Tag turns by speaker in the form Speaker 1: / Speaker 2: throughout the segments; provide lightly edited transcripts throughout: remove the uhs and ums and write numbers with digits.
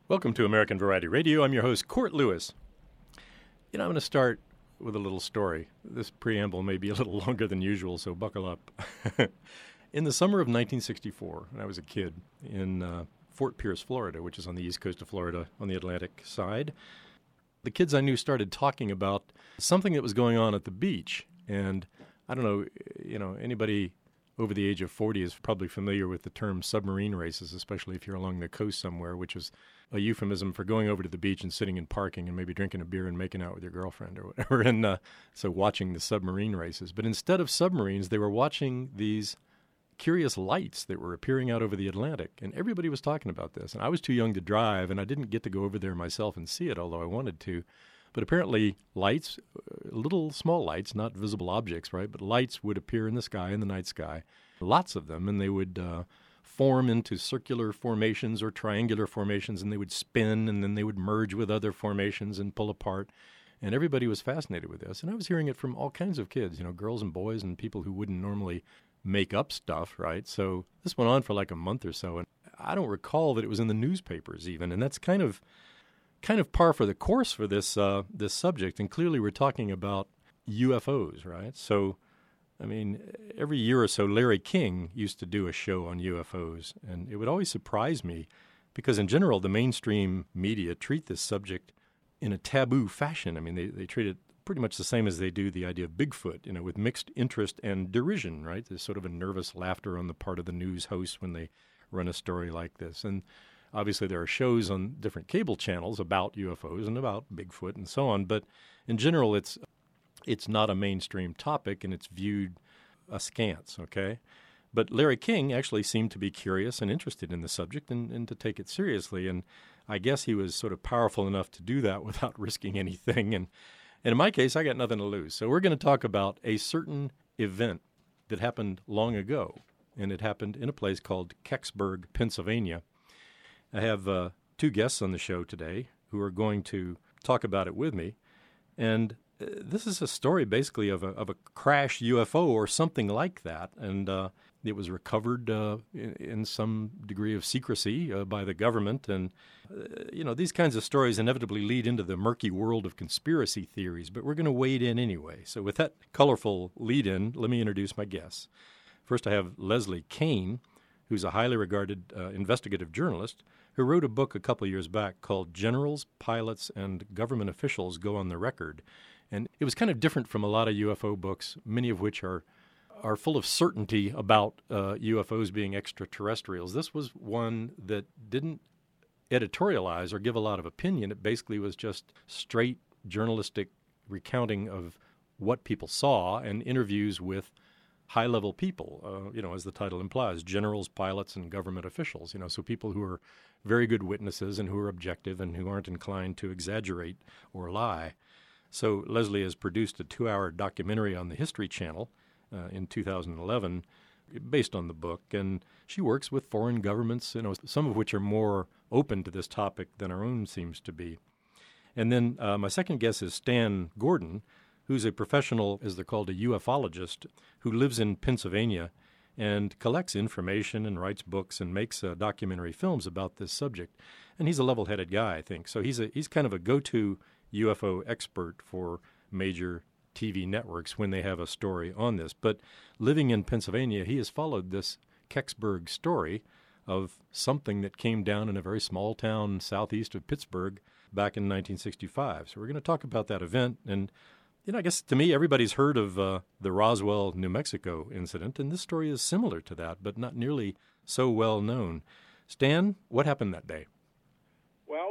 Speaker 1: Welcome to American Variety Radio. I'm your host, Court Lewis. I'm going to start with a little story. This preamble may be a little longer than usual, so buckle up. In the summer of 1964, when I was a kid in Fort Pierce, Florida, which is on the east coast of Florida on the Atlantic side, the kids I knew started talking about something that was going on at the beach. And I don't know, anybody over the age of 40 is probably familiar with the term submarine races, especially if you're along the coast somewhere, which is a euphemism for going over to the beach and sitting and parking and maybe drinking a beer and making out with your girlfriend or whatever, and so watching the submarine races. But instead of submarines, they were watching these curious lights that were appearing out over the Atlantic, and everybody was talking about this. And I was too young to drive, and I didn't get to go over there myself and see it, although I wanted to. But apparently lights, little small lights, not visible objects, right, but lights would appear in the sky, in the night sky, lots of them, and they would form into circular formations or triangular formations, and they would spin, and then they would merge with other formations and pull apart. And everybody was fascinated with this. And I was hearing it from all kinds of kids, girls and boys and people who wouldn't normally make up stuff, right? So this went on for like a month or so, and I don't recall that it was in the newspapers even, and that's kind of par for the course for this this subject. And clearly we're talking about UFOs, right? So I mean, every year or so, Larry King used to do a show on UFOs, and it would always surprise me because, in general, the mainstream media treat this subject in a taboo fashion. I mean, they treat it pretty much the same as they do the idea of Bigfoot, with mixed interest and derision, right? There's sort of a nervous laughter on the part of the news hosts when they run a story like this. And obviously, there are shows on different cable channels about UFOs and about Bigfoot and so on, but in general, it's not a mainstream topic, and it's viewed askance, okay? But Larry King actually seemed to be curious and interested in the subject and to take it seriously, and I guess he was sort of powerful enough to do that without risking anything. And in my case, I got nothing to lose. So we're going to talk about a certain event that happened long ago, and it happened in a place called Kecksburg, Pennsylvania. I have two guests on the show today who are going to talk about it with me, and this is a story basically of a crash UFO or something like that, and it was recovered in some degree of secrecy by the government. And, these kinds of stories inevitably lead into the murky world of conspiracy theories, but we're going to wade in anyway. So with that colorful lead-in, let me introduce my guests. First, I have Leslie Kean, who's a highly regarded investigative journalist who wrote a book a couple years back called Generals, Pilots, and Government Officials Go on the Record. And it was kind of different from a lot of UFO books, many of which are full of certainty about UFOs being extraterrestrials. This was one that didn't editorialize or give a lot of opinion. It basically was just straight journalistic recounting of what people saw and interviews with high-level people, as the title implies, generals, pilots, and government officials, so people who are very good witnesses and who are objective and who aren't inclined to exaggerate or lie. So Leslie has produced a 2-hour documentary on the History Channel in 2011 based on the book, and she works with foreign governments, some of which are more open to this topic than our own seems to be. And then my second guest is Stan Gordon, who's a professional, as they're called, a ufologist, who lives in Pennsylvania and collects information and writes books and makes documentary films about this subject. And he's a level-headed guy, I think. So he's kind of a go-to UFO expert for major TV networks when they have a story on this. But living in Pennsylvania, he has followed this Kecksburg story of something that came down in a very small town southeast of Pittsburgh back in 1965. So we're going to talk about that event. And, I guess to me, everybody's heard of the Roswell, New Mexico incident, and this story is similar to that, but not nearly so well known. Stan, what happened that day?
Speaker 2: Well,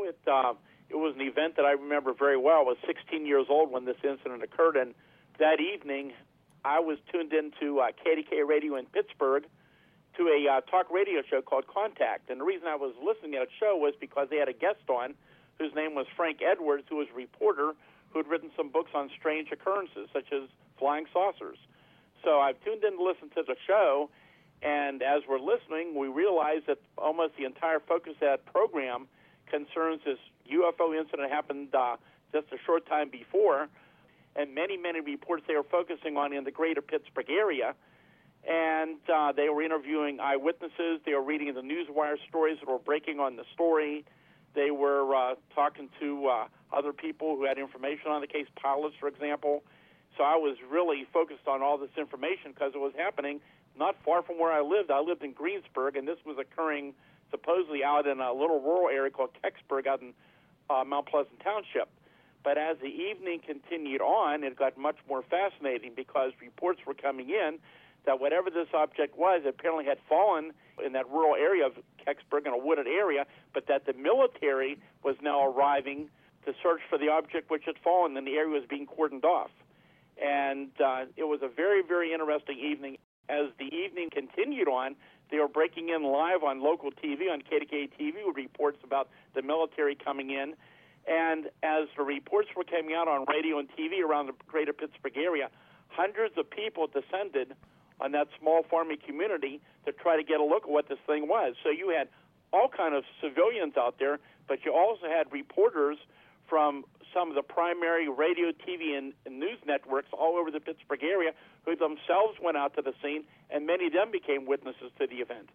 Speaker 2: it was an event that I remember very well. I was 16 years old when this incident occurred, and that evening I was tuned into KDK Radio in Pittsburgh to a talk radio show called Contact. And the reason I was listening to that show was because they had a guest on whose name was Frank Edwards, who was a reporter who had written some books on strange occurrences, such as flying saucers. So I tuned in to listen to the show, and as we're listening, we realized that almost the entire focus of that program concerns this UFO incident happened just a short time before, and many reports they were focusing on in the greater Pittsburgh area. And they were interviewing eyewitnesses. They were reading the newswire stories that were breaking on the story. They were talking to other people who had information on the case, pilots, for example. So I was really focused on all this information because it was happening not far from where I lived. I lived in Greensburg, and this was occurring supposedly out in a little rural area called Kecksburg out in Mount Pleasant Township. But as the evening continued on, it got much more fascinating because reports were coming in that whatever this object was, it apparently had fallen in that rural area of Kecksburg in a wooded area, but that the military was now arriving to search for the object which had fallen, and the area was being cordoned off. And it was a very, very interesting evening. As the evening continued on, they were breaking in live on local TV, on KDKA TV, with reports about the military coming in. And as the reports were coming out on radio and TV around the greater Pittsburgh area, hundreds of people descended on that small farming community to try to get a look at what this thing was. So you had all kind of civilians out there, but you also had reporters from some of the primary radio, TV, and news networks all over the Pittsburgh area who themselves went out to the scene, and many of them became witnesses to the event.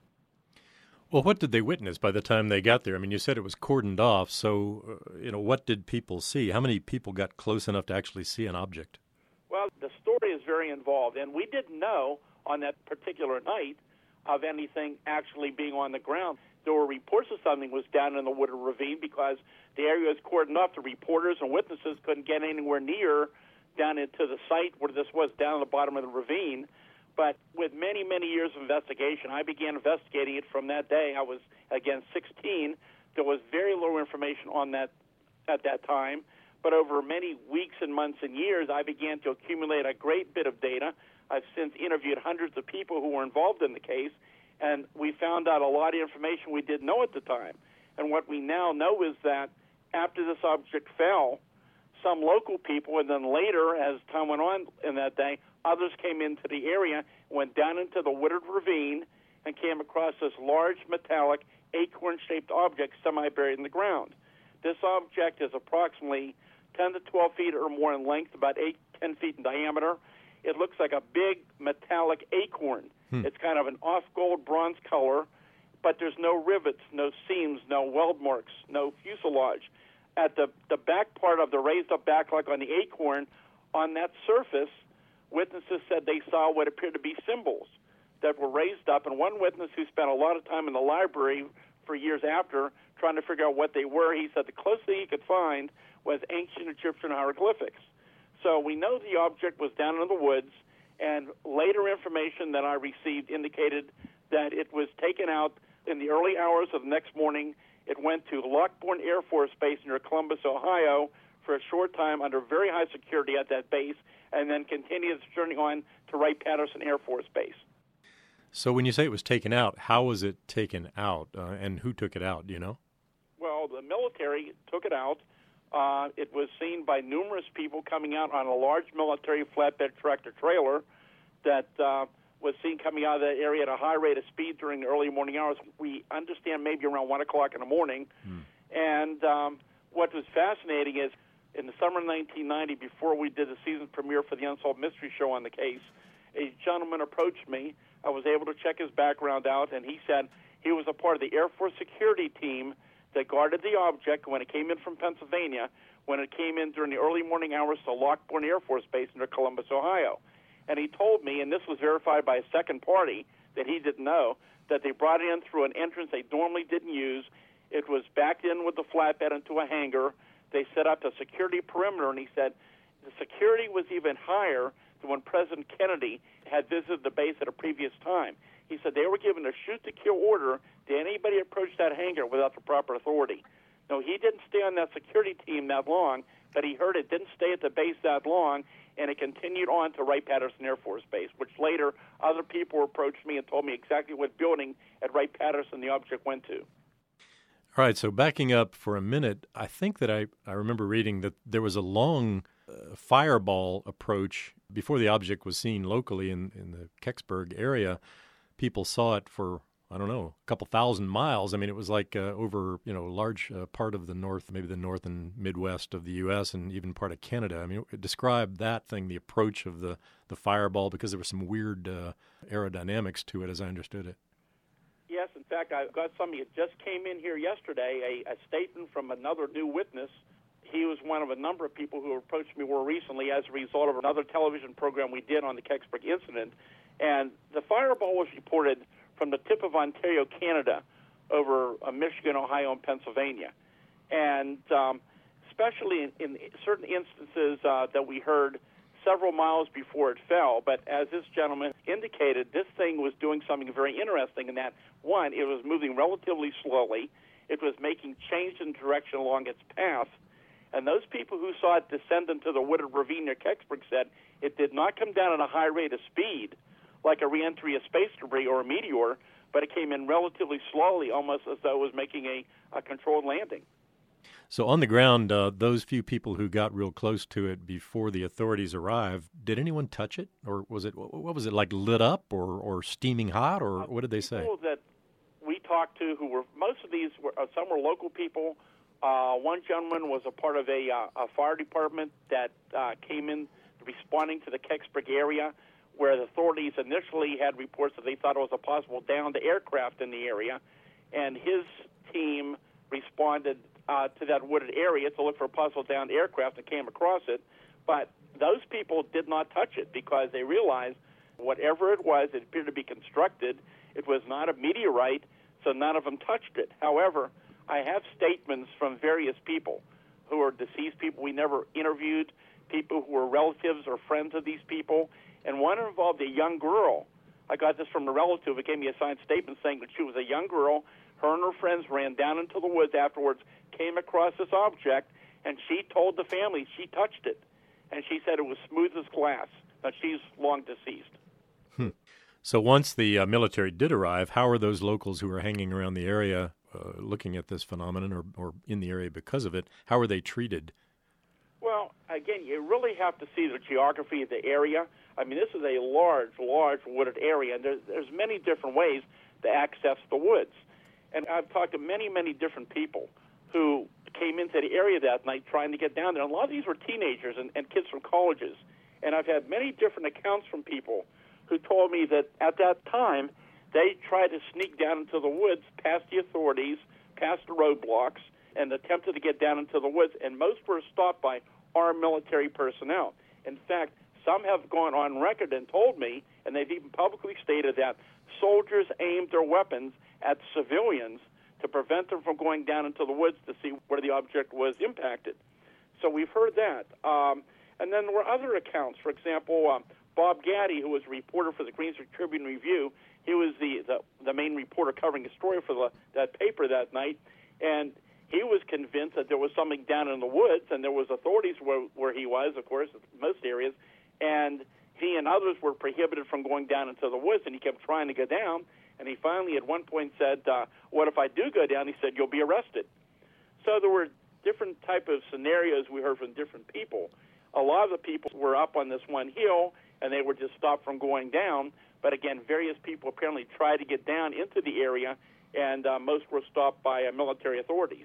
Speaker 1: Well, what did they witness by the time they got there? I mean, you said it was cordoned off, so, what did people see? How many people got close enough to actually see an object?
Speaker 2: Well, the story is very involved, and we didn't know on that particular night of anything actually being on the ground. There were reports of something was down in the wooded ravine because the area was cordoned off. The reporters and witnesses couldn't get anywhere near down into the site where this was, down at the bottom of the ravine. But with many, many years of investigation, I began investigating it from that day. I was, again, 16. There was very little information on that at that time. But over many weeks and months and years, I began to accumulate a great bit of data. I've since interviewed hundreds of people who were involved in the case, and we found out a lot of information we didn't know at the time. And what we now know is that after this object fell, some local people, and then later, as time went on in that day, others came into the area, went down into the wooded ravine, and came across this large metallic acorn-shaped object semi-buried in the ground. This object is approximately 10 to 12 feet or more in length, about 10 feet in diameter. It looks like a big metallic acorn. It's kind of an off-gold bronze color, but there's no rivets, no seams, no weld marks, no fuselage. At the back part of the raised-up backlight on the acorn, on that surface, witnesses said they saw what appeared to be symbols that were raised up, and one witness who spent a lot of time in the library for years after trying to figure out what they were, he said the closest thing he could find was ancient Egyptian hieroglyphics. So we know the object was down in the woods, and later information that I received indicated that it was taken out in the early hours of the next morning. It went to Lockbourne Air Force Base near Columbus, Ohio, for a short time under very high security at that base, and then continued its journey on to Wright-Patterson Air Force Base.
Speaker 1: So when you say it was taken out, how was it taken out, and who took it out, do you know?
Speaker 2: Well, the military took it out. It was seen by numerous people coming out on a large military flatbed tractor-trailer that was seen coming out of that area at a high rate of speed during the early morning hours. We understand maybe around 1 o'clock in the morning. And what was fascinating is in the summer of 1990, before we did the season premiere for the Unsolved Mystery Show on the case, a gentleman approached me. I was able to check his background out, and he said he was a part of the Air Force security team that guarded the object when it came in from Pennsylvania, when it came in during the early morning hours to Lockbourne Air Force Base near Columbus, Ohio. And he told me, and this was verified by a second party that he didn't know, that they brought it in through an entrance they normally didn't use. It was backed in with the flatbed into a hangar. They set up a security perimeter, and he said the security was even higher than when President Kennedy had visited the base at a previous time. He said they were given a shoot-to-kill order to anybody approach that hangar without the proper authority. No, he didn't stay on that security team that long, but he heard it didn't stay at the base that long, and it continued on to Wright-Patterson Air Force Base, which later other people approached me and told me exactly what building at Wright-Patterson the object went to.
Speaker 1: All right, so backing up for a minute, I think that I remember reading that there was a long fireball approach before the object was seen locally in the Kecksburg area. People saw it for, I don't know, a couple thousand miles. I mean, it was like over, a large part of the north, maybe the north and Midwest of the U.S. and even part of Canada. I mean, describe that thing, the approach of the fireball, because there was some weird aerodynamics to it, as I understood it.
Speaker 2: Yes, in fact, fact, I've got somebody that just came in here yesterday, a statement from another new witness. He was one of a number of people who approached me more recently as a result of another television program we did on the Kecksburg incident. And the fireball was reported from the tip of Ontario, Canada, over Michigan, Ohio, and Pennsylvania. And especially in certain instances that we heard several miles before it fell. But as this gentleman indicated, this thing was doing something very interesting in that, one, it was moving relatively slowly. It was making change in direction along its path. And those people who saw it descend into the wooded ravine near Kecksburg said it did not come down at a high rate of speed like a reentry of space debris or a meteor, but it came in relatively slowly, almost as though it was making a controlled landing.
Speaker 1: So on the ground, those few people who got real close to it before the authorities arrived, did anyone touch it? Or was it, what was it, like lit up or steaming hot, or what did they say?
Speaker 2: People that we talked to who were, most of these were, some were local people. One gentleman was a part of a fire department that came in responding to the Kecksburg area, where the authorities initially had reports that they thought it was a possible downed aircraft in the area, and his team responded to that wooded area to look for a possible downed aircraft and came across it. But those people did not touch it because they realized whatever it was, it appeared to be constructed. It was not a meteorite, so none of them touched it. However, I have statements from various people who are deceased people we never interviewed, people who were relatives or friends of these people, and one involved a young girl. I got this from a relative who gave me a signed statement saying that she was a young girl. Her and her friends ran down into the woods afterwards, came across this object, and she told the family she touched it. And she said it was smooth as glass. Now, she's long deceased.
Speaker 1: So once the military did arrive, how are those locals who were hanging around the area looking at this phenomenon or in the area because of it, how are they treated?
Speaker 2: Well, again, you really have to see the geography of the area. I mean, this is a large wooded area, and there's many different ways to access the woods. And I've talked to many different people who came into the area that night trying to get down there. And a lot of these were teenagers and kids from colleges. And I've had many different accounts from people who told me that at that time they tried to sneak down into the woods past the authorities, past the roadblocks, and attempted to get down into the woods. And most were stopped by armed military personnel. In fact, some have gone on record and told me, and they've even publicly stated that soldiers aimed their weapons at civilians to prevent them from going down into the woods to see where the object was impacted. So we've heard that. And then there were other accounts. For example, Bob Gaddy, who was a reporter for the Greensburg Tribune Review, he was the main reporter covering the story for that paper that night, and he was convinced that there was something down in the woods, and there was authorities where he was, of course, in most areas, and he and others were prohibited from going down into the woods, and he kept trying to go down, and he finally at one point said, what if I do go down? He said, you'll be arrested. So there were different type of scenarios we heard from different people. A lot of the people were up on this one hill, and they were just stopped from going down, but again, various people apparently tried to get down into the area, and most were stopped by military authorities.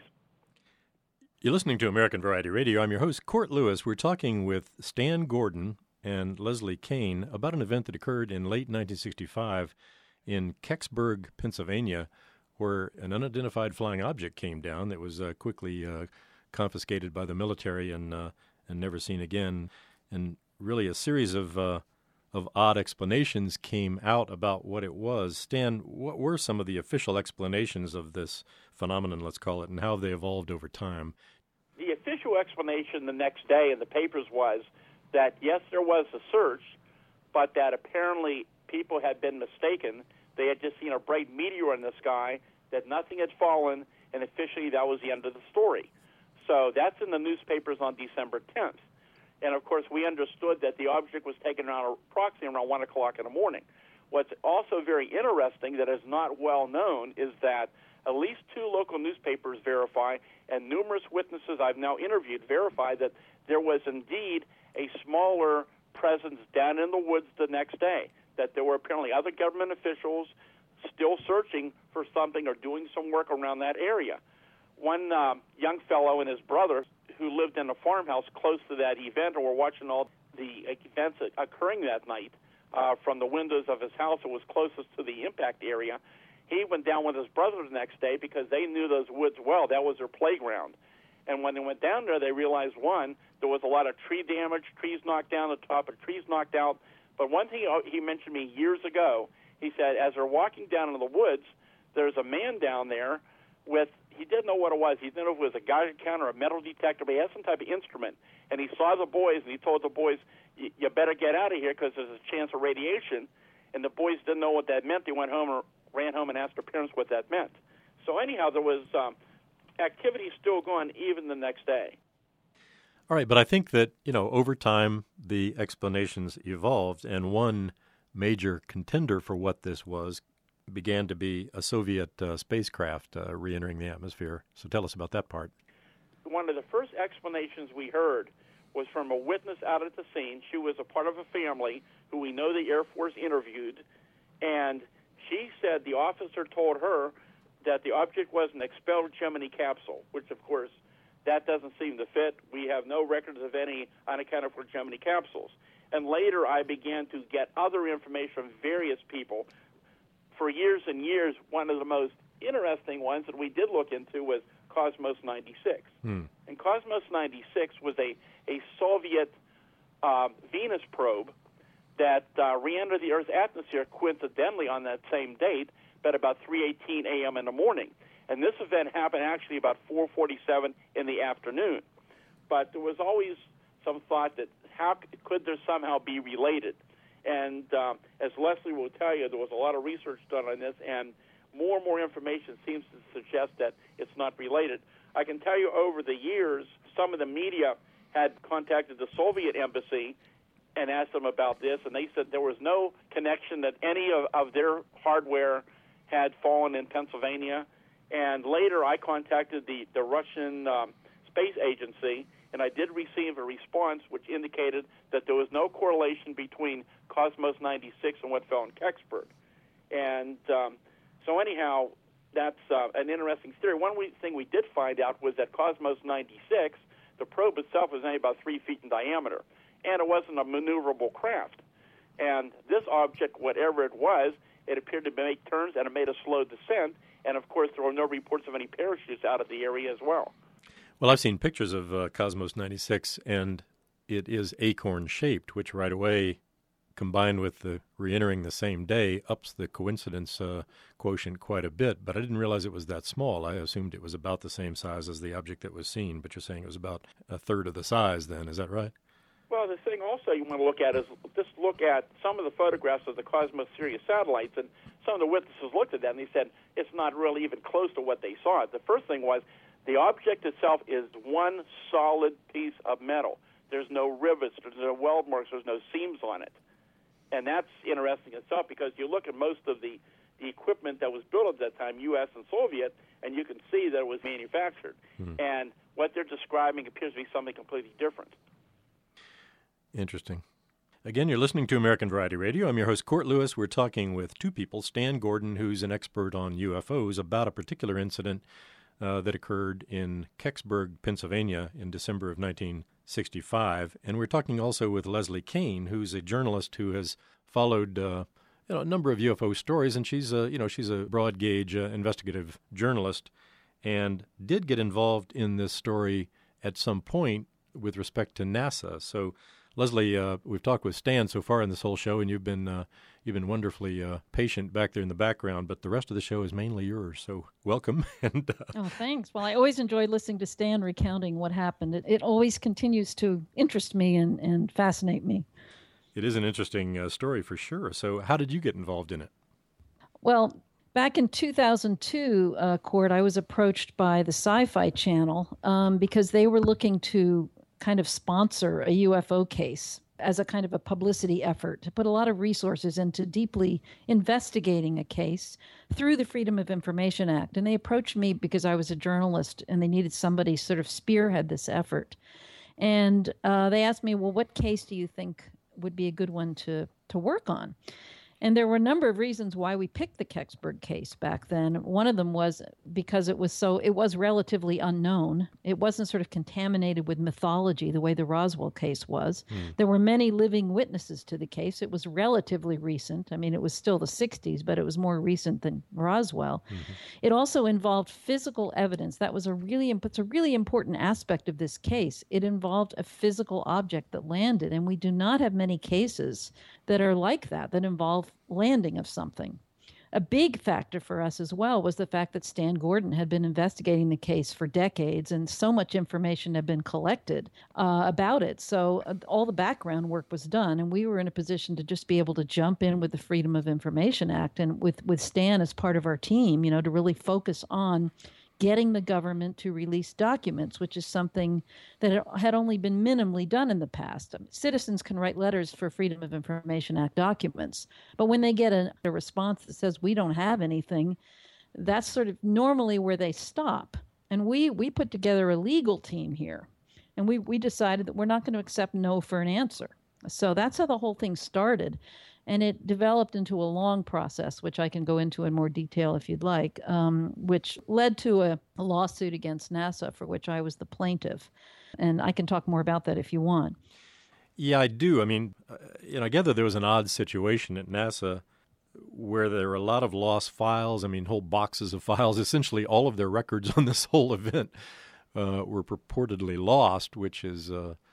Speaker 1: You're listening to American Variety Radio. I'm your host, Court Lewis. We're talking with Stan Gordon and Leslie Kean about an event that occurred in late 1965 in Kecksburg, Pennsylvania, where an unidentified flying object came down that was quickly confiscated by the military and never seen again. And really a series of odd explanations came out about what it was. Stan, what were some of the official explanations of this phenomenon, let's call it, and how they evolved over time?
Speaker 2: The official explanation the next day in the papers was that, yes, there was a search, but that apparently people had been mistaken. They had just seen a bright meteor in the sky, that nothing had fallen, and officially that was the end of the story. So that's in the newspapers on December 10th. And, of course, we understood that the object was taken around approximately around 1 o'clock in the morning. What's also very interesting that is not well known is that at least 2 local newspapers verify, and numerous witnesses I've now interviewed verify that there was indeed a smaller presence down in the woods the next day, that there were apparently other government officials still searching for something or doing some work around that area. One young fellow and his brother who lived in a farmhouse close to that event and were watching all the events occurring that night from the windows of his house that was closest to the impact area, he went down with his brother the next day because they knew those woods well. That was their playground. And when they went down there, they realized, one, there was a lot of tree damage, trees knocked down, the top of trees knocked out. But one thing he mentioned to me years ago, he said, as they're walking down into the woods, there's a man down there with, he didn't know what it was. He didn't know if it was a Geiger counter or a metal detector, but he had some type of instrument. And he saw the boys, and he told the boys, you better get out of here because there's a chance of radiation. And the boys didn't know what that meant. They went home or ran home and asked their parents what that meant. So anyhow, there was activity still going even the next day.
Speaker 1: All right, but I think that, over time, the explanations evolved, and one major contender for what this was began to be a Soviet spacecraft re-entering the atmosphere. So tell us about that part.
Speaker 2: One of the first explanations we heard was from a witness out at the scene. She was a part of a family who we know the Air Force interviewed, and she said the officer told her that the object was an expelled Gemini capsule, which, of course, that doesn't seem to fit. We have no records of any unaccounted for Gemini capsules. And later I began to get other information from various people. For years and years, one of the most interesting ones that we did look into was Cosmos 96. And Cosmos 96 was a Soviet Venus probe that re-entered the Earth's atmosphere coincidentally on that same date, at about 3:18 a.m. in the morning. And this event happened actually about 4:47 in the afternoon. But there was always some thought that how could there somehow be related? And as Leslie will tell you, there was a lot of research done on this, and more information seems to suggest that it's not related. I can tell you over the years, some of the media had contacted the Soviet embassy and asked them about this, and they said there was no connection that any of their hardware had fallen in Pennsylvania. And later I contacted the Russian Space Agency, and I did receive a response which indicated that there was no correlation between Cosmos 96 and what fell in Kecksburg. And so anyhow, that's an interesting theory. One thing we did find out was that Cosmos 96, the probe itself was only about 3 feet in diameter, and it wasn't a maneuverable craft. And this object, whatever it was, it appeared to make turns, and it made a slow descent. And, of course, there were no reports of any parachutes out of the area as well.
Speaker 1: Well, I've seen pictures of Cosmos 96, and it is acorn-shaped, which right away, combined with the re-entering the same day, ups the coincidence quotient quite a bit. But I didn't realize it was that small. I assumed it was about the same size as the object that was seen. But you're saying it was about a third of the size then. Is that right?
Speaker 2: Well, the thing also you want to look at is just look at some of the photographs of the Cosmos Sirius satellites, and some of the witnesses looked at that and they said it's not really even close to what they saw. The first thing was the object itself is one solid piece of metal. There's no rivets, there's no weld marks, there's no seams on it. And that's interesting itself because you look at most of the equipment that was built at that time, U.S. and Soviet, and you can see that it was manufactured. And what they're describing appears to be something completely different.
Speaker 1: Interesting. Again, you're listening to American Variety Radio. I'm your host, Court Lewis. We're talking with two people, Stan Gordon, who's an expert on UFOs, about a particular incident that occurred in Kecksburg, Pennsylvania in December of 1965. And we're talking also with Leslie Kean, who's a journalist who has followed a number of UFO stories, and she's a broad-gauge investigative journalist and did get involved in this story at some point with respect to NASA. So Leslie, we've talked with Stan so far in this whole show, and you've been wonderfully patient back there in the background. But the rest of the show is mainly yours. So welcome. And
Speaker 3: oh, thanks. Well, I always enjoyed listening to Stan recounting what happened. It always continues to interest me and fascinate me.
Speaker 1: It is an interesting story for sure. So, how did you get involved in it?
Speaker 3: Well, back in 2002, Court, I was approached by the Sci-Fi Channel because they were looking to kind of sponsor a UFO case as a kind of a publicity effort to put a lot of resources into deeply investigating a case through the Freedom of Information Act. And they approached me because I was a journalist and they needed somebody sort of spearhead this effort. And they asked me, well, what case do you think would be a good one to work on? And there were a number of reasons why we picked the Kecksburg case back then. One of them was because it was relatively unknown. It wasn't sort of contaminated with mythology the way the Roswell case was. There were many living witnesses to the case. It was relatively recent. I mean, it was still the 60s, but it was more recent than Roswell. It also involved physical evidence. That was it's a really important aspect of this case. It involved a physical object that landed, and we do not have many cases that are like that involve landing of something. A big factor for us as well was the fact that Stan Gordon had been investigating the case for decades, and so much information had been collected about it. So all the background work was done, and we were in a position to just be able to jump in with the Freedom of Information Act and with Stan as part of our team, to really focus on getting the government to release documents, which is something that had only been minimally done in the past. Citizens can write letters for Freedom of Information Act documents, but when they get a response that says we don't have anything, that's sort of normally where they stop. And we put together a legal team here, and we decided that we're not going to accept no for an answer. So that's how the whole thing started. And it developed into a long process, which I can go into in more detail if you'd like, which led to a lawsuit against NASA for which I was the plaintiff. And I can talk more about that if you want.
Speaker 1: Yeah, I do. I mean, I gather there was an odd situation at NASA where there were a lot of lost files. I mean, whole boxes of files. Essentially, all of their records on this whole event were purportedly lost, which is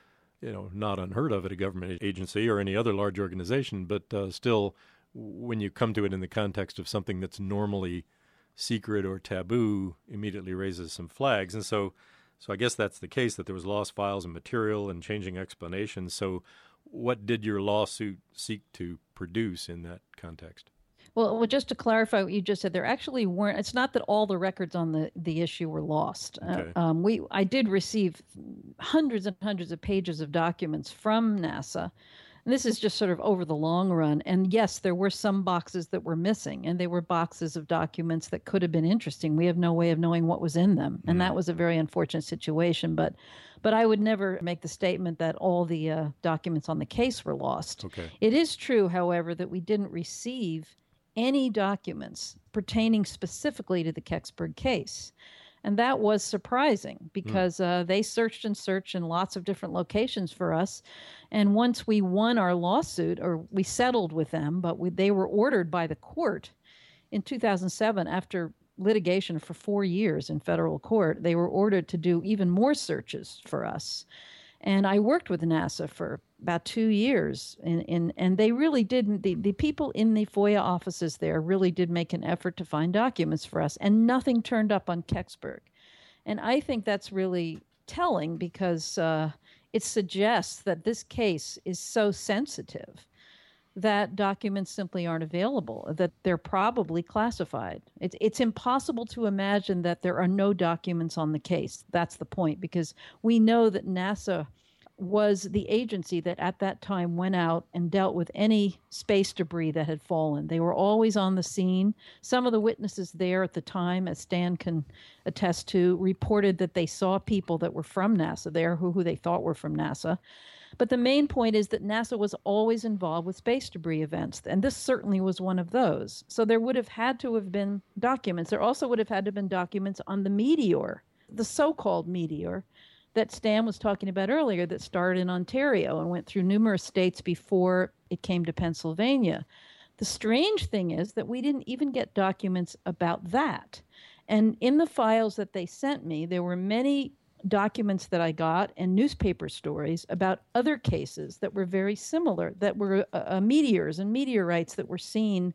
Speaker 1: not unheard of at a government agency or any other large organization, but still, when you come to it in the context of something that's normally secret or taboo, immediately raises some flags. And so I guess that's the case, that there was lost files and material and changing explanations. So what did your lawsuit seek to produce in that context?
Speaker 3: Well, just to clarify what you just said, there actually weren't. It's not that all the records on the issue were lost.
Speaker 1: Okay.
Speaker 3: I did receive hundreds and hundreds of pages of documents from NASA. And this is just sort of over the long run. And yes, there were some boxes that were missing, and they were boxes of documents that could have been interesting. We have no way of knowing what was in them, and that was a very unfortunate situation. But I would never make the statement that all the documents on the case were lost.
Speaker 1: Okay.
Speaker 3: It is true, however, that we didn't receive any documents pertaining specifically to the Kecksburg case. And that was surprising because they searched and searched in lots of different locations for us. And once we won our lawsuit, or we settled with them, but they were ordered by the court in 2007 after litigation for 4 years in federal court. They were ordered to do even more searches for us. And I worked with NASA for about 2 years, and they really did. The people in the FOIA offices there really did make an effort to find documents for us, and nothing turned up on Kecksburg. And I think that's really telling because it suggests that this case is so sensitive that documents simply aren't available, that they're probably classified. It's impossible to imagine that there are no documents on the case. That's the point, because we know that NASA was the agency that at that time went out and dealt with any space debris that had fallen. They were always on the scene. Some of the witnesses there at the time, as Stan can attest to, reported that they saw people that were from NASA there who they thought were from NASA. But the main point is that NASA was always involved with space debris events, and this certainly was one of those. So there would have had to have been documents. There also would have had to have been documents on the meteor, the so-called meteor, that Stan was talking about earlier, that started in Ontario and went through numerous states before it came to Pennsylvania. The strange thing is that we didn't even get documents about that. And in the files that they sent me, there were many documents that I got and newspaper stories about other cases that were very similar, that were meteors and meteorites that were seen,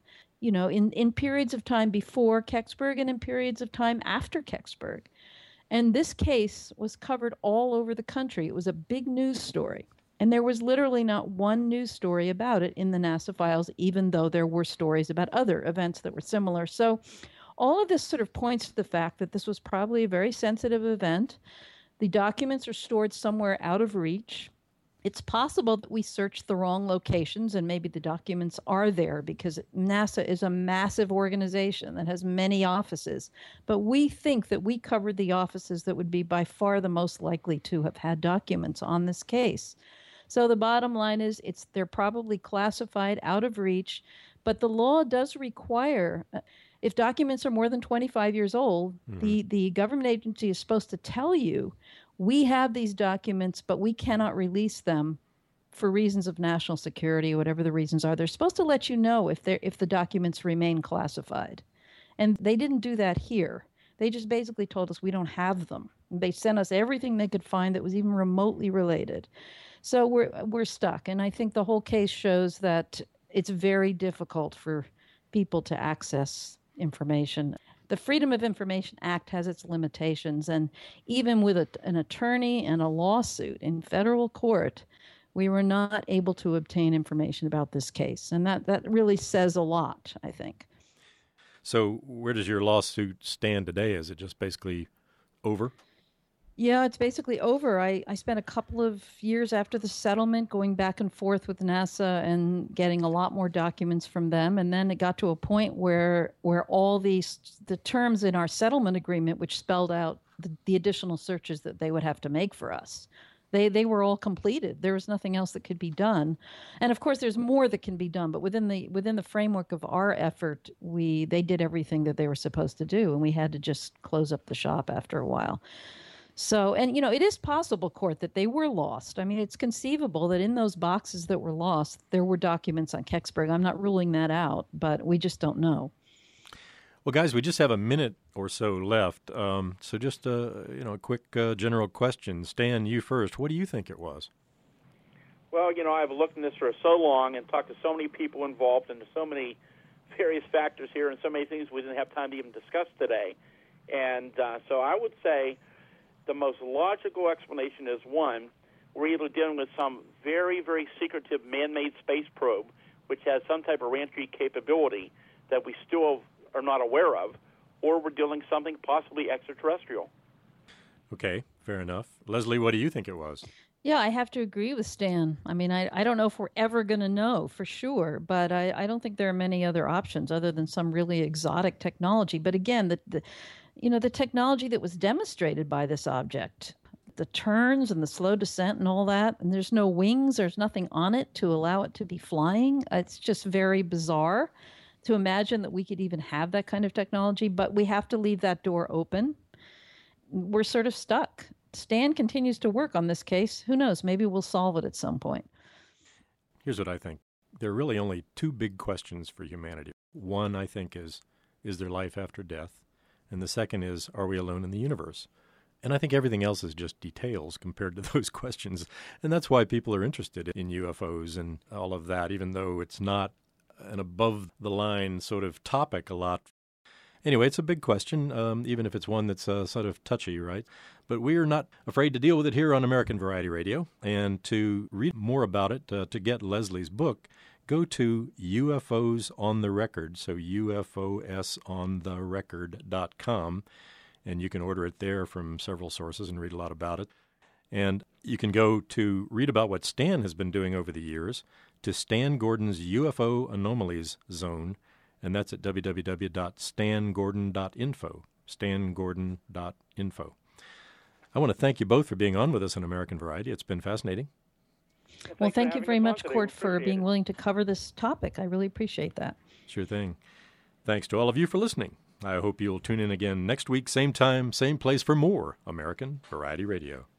Speaker 3: in periods of time before Kecksburg and in periods of time after Kecksburg. And this case was covered all over the country. It was a big news story. And there was literally not one news story about it in the NASA files, even though there were stories about other events that were similar. So all of this sort of points to the fact that this was probably a very sensitive event. The documents are stored somewhere out of reach. It's possible that we searched the wrong locations and maybe the documents are there because NASA is a massive organization that has many offices. But we think that we covered the offices that would be by far the most likely to have had documents on this case. So the bottom line is they're probably classified, out of reach, But the law does require, if documents are more than 25 years old, the government agency is supposed to tell you, we have these documents, but we cannot release them for reasons of national security, whatever the reasons are. They're supposed to let you know if the documents remain classified. And they didn't do that here. They just basically told us we don't have them. They sent us everything they could find that was even remotely related. So we're stuck. And I think the whole case shows that it's very difficult for people to access information. The Freedom of Information Act has its limitations. And even with an attorney and a lawsuit in federal court, we were not able to obtain information about this case. And that really says a lot, I think.
Speaker 1: So where does your lawsuit stand today? Is it just basically over?
Speaker 3: Yeah, it's basically over. I spent a couple of years after the settlement going back and forth with NASA and getting a lot more documents from them. And then it got to a point where all the terms in our settlement agreement, which spelled out the additional searches that they would have to make for us, they were all completed. There was nothing else that could be done. And of course, there's more that can be done. But within the framework of our effort, they did everything that they were supposed to do. And we had to just close up the shop after a while. So, and, it is possible, Court, that they were lost. I mean, it's conceivable that in those boxes that were lost, there were documents on Kecksburg. I'm not ruling that out, but we just don't know.
Speaker 1: Well, guys, we just have a minute or so left. So just, a quick general question. Stan, you first. What do you think it was?
Speaker 2: Well, I've looked into this for so long and talked to so many people involved and so many various factors here and so many things we didn't have time to even discuss today. And so I would say the most logical explanation is, one, we're either dealing with some very, very secretive man-made space probe, which has some type of reentry capability that we still are not aware of, or we're dealing something possibly extraterrestrial.
Speaker 1: Okay, fair enough. Leslie, what do you think it was?
Speaker 3: Yeah, I have to agree with Stan. I mean, I don't know if we're ever going to know for sure, but I don't think there are many other options other than some really exotic technology. But again, the technology that was demonstrated by this object, the turns and the slow descent and all that, and there's no wings, there's nothing on it to allow it to be flying. It's just very bizarre to imagine that we could even have that kind of technology, but we have to leave that door open. We're sort of stuck. Stan continues to work on this case. Who knows? Maybe we'll solve it at some point.
Speaker 1: Here's what I think. There are really only two big questions for humanity. One, I think, is there life after death? And the second is, are we alone in the universe? And I think everything else is just details compared to those questions. And that's why people are interested in UFOs and all of that, even though it's not an above-the-line sort of topic a lot. Anyway, it's a big question, even if it's one that's sort of touchy, right? But we are not afraid to deal with it here on American Variety Radio. And to read more about it, to get Leslie's book, go to UFOs on the Record, so UFOsontherecord.com, and you can order it there from several sources and read a lot about it. And you can go to read about what Stan has been doing over the years to Stan Gordon's UFO Anomalies Zone, and that's at www.stangordon.info, stangordon.info. I want to thank you both for being on with us on American Variety. It's been fascinating.
Speaker 3: Well, thank you very much, Court, for being willing to cover this topic. I really appreciate that.
Speaker 1: Sure thing. Thanks to all of you for listening. I hope you'll tune in again next week, same time, same place for more American Variety Radio.